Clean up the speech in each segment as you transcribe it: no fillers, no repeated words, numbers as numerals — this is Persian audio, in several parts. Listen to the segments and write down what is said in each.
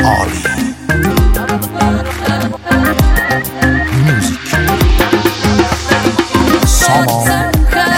عالی. موزیک سامان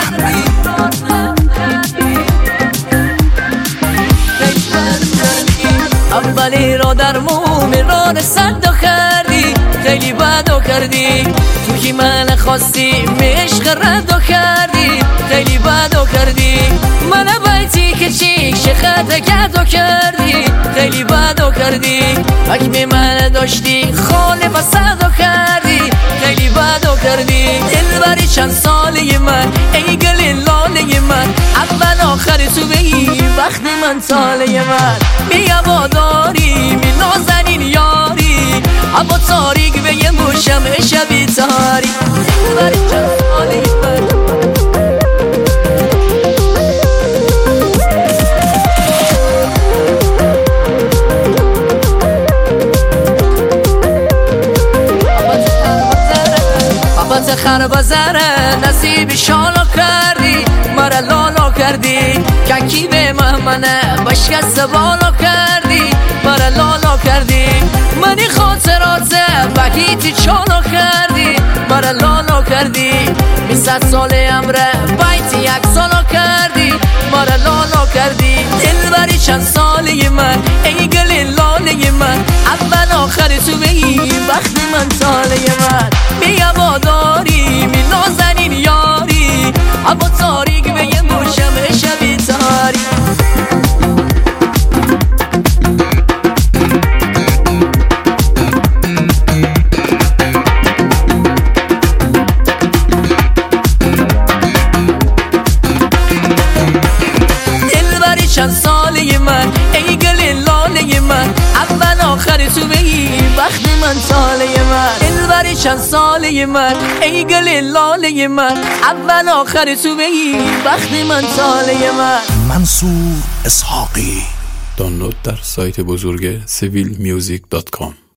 اولی را در مومی را رسد و کردی، خیلی بد و کردی. تو که من خواستی عشق رد و کردی، خیلی بد و کردی. من بیتی که چی شخط کد و کردی، خیلی بد و کردی. حکم من داشتی خاله بسد و کردی، خیلی بد و کردی. دلبری چند ساله من ای گل لاله من، اول آخر تو بگی وقت من ساله من. بیا باداری می نازنین یاری، اما تاریک به یه موشم شبی تاری. دلبری چند ساله من خر بزره نصیبی شالا کردی، مرا لالا کردی. کنکی به مهمنه بشکست بالا کردی، مرا لالا کردی. منی خاطرات بگیتی چالا کردی، مرا لالا کردی. 200 سال عمره بیتی یک سالا کردی، مرا لالا کردی. دلبری چند ساله من ای گل لاله من، اول آخر تو بگی وقت من ساله من. بیا باداری می نازنین یاری، اما تاریک به یه موشم شبی تاری. دلبری چند ساله من ای گل لاله من، اول آخر تو بگی وقت من ساله من. دلبری چند ساله من ای گل لاله من، اول آخر تو بگی وقت من ساله من. منصور اسحاقی. دانلود در سایت بزرگ civilmusic.com.